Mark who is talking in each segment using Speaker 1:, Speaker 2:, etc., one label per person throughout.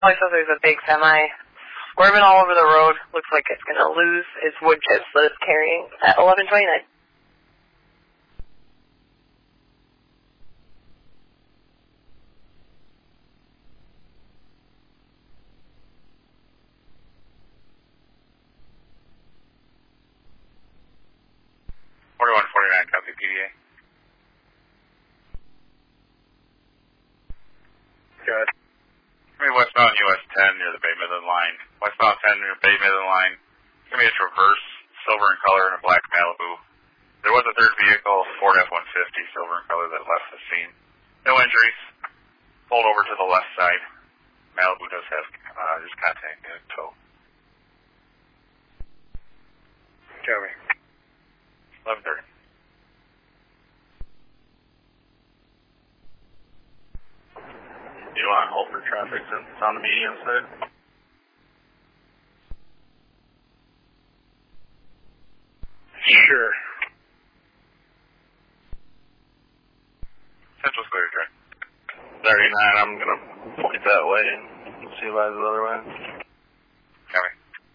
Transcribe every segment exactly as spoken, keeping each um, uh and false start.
Speaker 1: Like so there's a big semi squirming all over the road. Looks like it's going to lose its wood chips that it's carrying at eleven twenty-nine.
Speaker 2: forty-one forty-nine, copy P D A.
Speaker 3: Good.
Speaker 2: Give me westbound U S ten near the Bay Midland line. Westbound ten near Bay Midland line. Give me a Traverse, silver in color, and a black Malibu. There was a third vehicle, Ford F one fifty, silver in color, that left the scene. No injuries. Pulled over to the left side. Malibu does have uh, just contact in tow.
Speaker 3: Copy.
Speaker 2: eleven thirty.
Speaker 4: Do you want to hold for traffic since it's on the medium side?
Speaker 3: Sure.
Speaker 2: Central's clear, Trey.
Speaker 4: thirty-nine, I'm going to point that way and see if I the other way.
Speaker 2: Copy.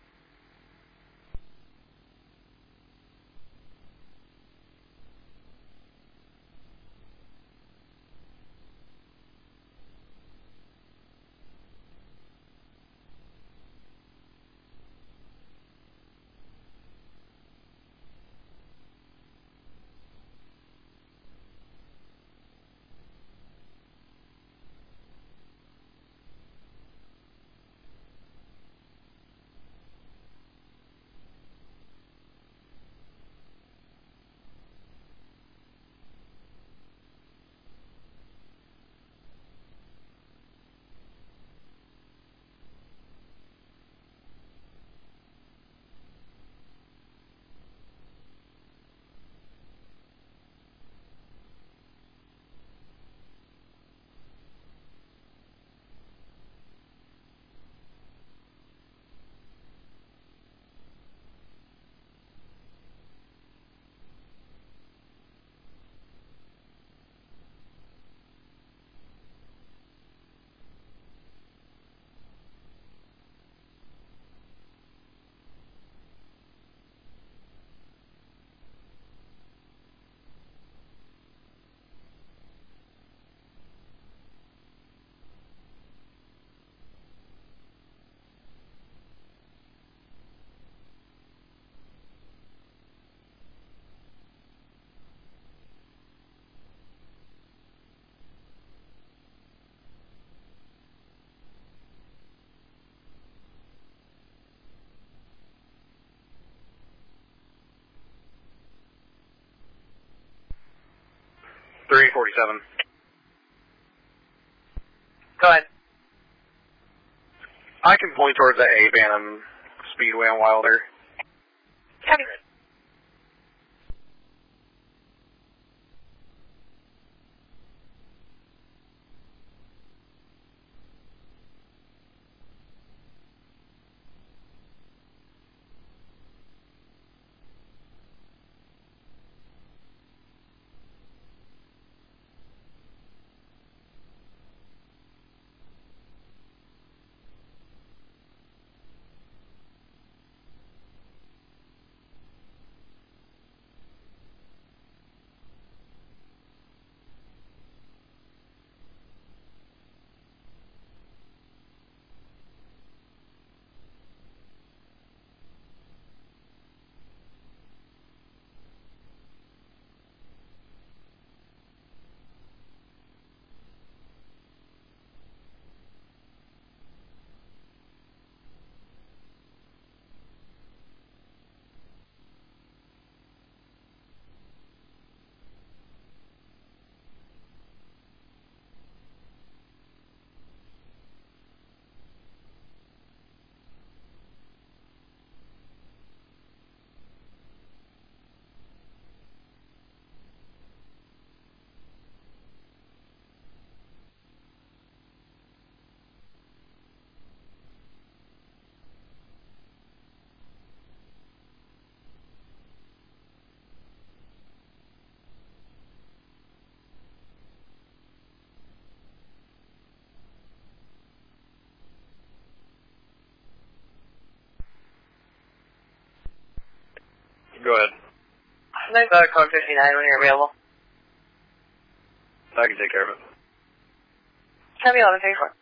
Speaker 3: three forty-seven.
Speaker 1: Go ahead.
Speaker 3: I can point towards the A Bantam Speedway on Wilder.
Speaker 1: Copy. Nice uh, code fifty-nine when you're available.
Speaker 4: I can take care of it.
Speaker 1: Copy eleven thirty-four.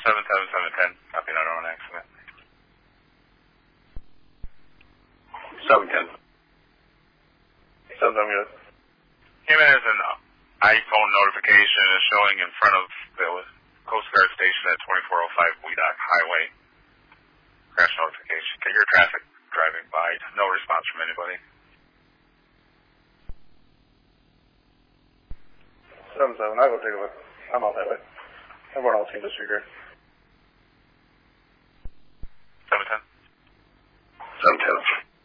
Speaker 2: seven seven seven ten, copy not on accident.
Speaker 4: seven ten. seven seven, good.
Speaker 2: Came in as an iPhone notification is showing in front of the Coast Guard station at twenty-four oh five Weedock Highway. Crash notification. Can your traffic driving by? No response from anybody.
Speaker 3: seven seven, I'll go take a look. I'm out that way. Everyone else can disregard.
Speaker 2: seven ten.
Speaker 4: seven ten.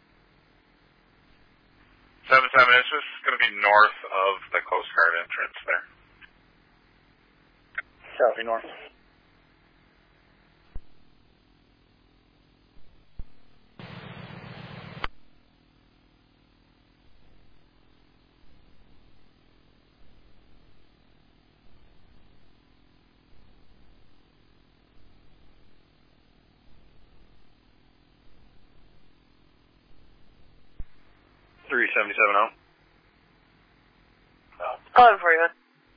Speaker 2: seven seven, it's just going to be north of the Coast Guard entrance there.
Speaker 3: Copy, north.
Speaker 4: three seventy-seven oh.
Speaker 1: eleven forty-one.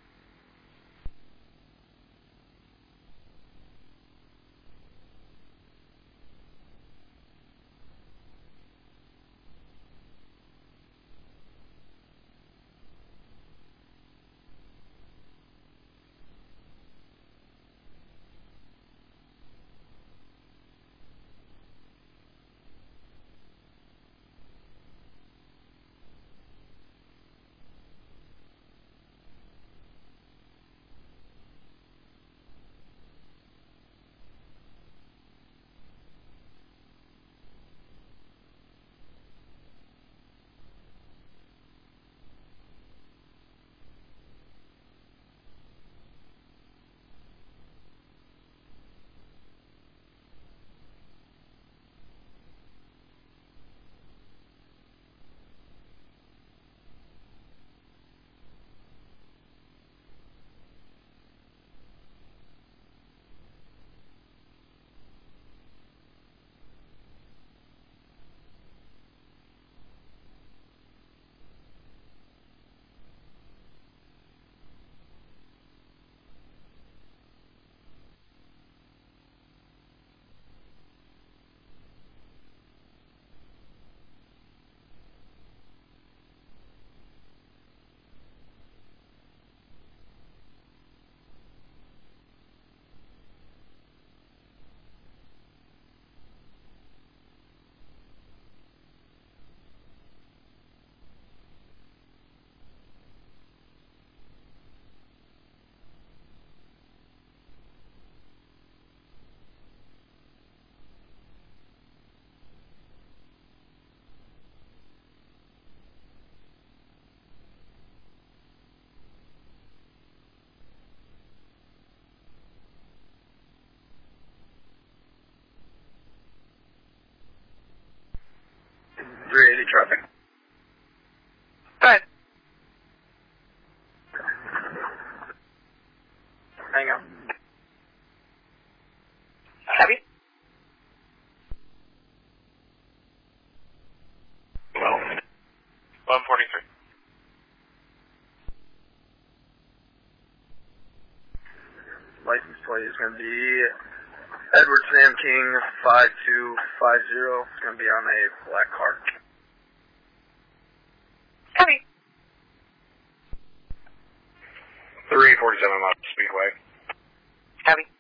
Speaker 3: three eighty traffic.
Speaker 1: Go ahead.
Speaker 3: Hang on.
Speaker 1: Copy.
Speaker 2: Well, eleven forty-three.
Speaker 3: License plate is going to be Edward Sam King five two five zero. It's going to be on a black car.
Speaker 1: Copy.
Speaker 4: three forty-seven mile Speedway.
Speaker 1: Copy.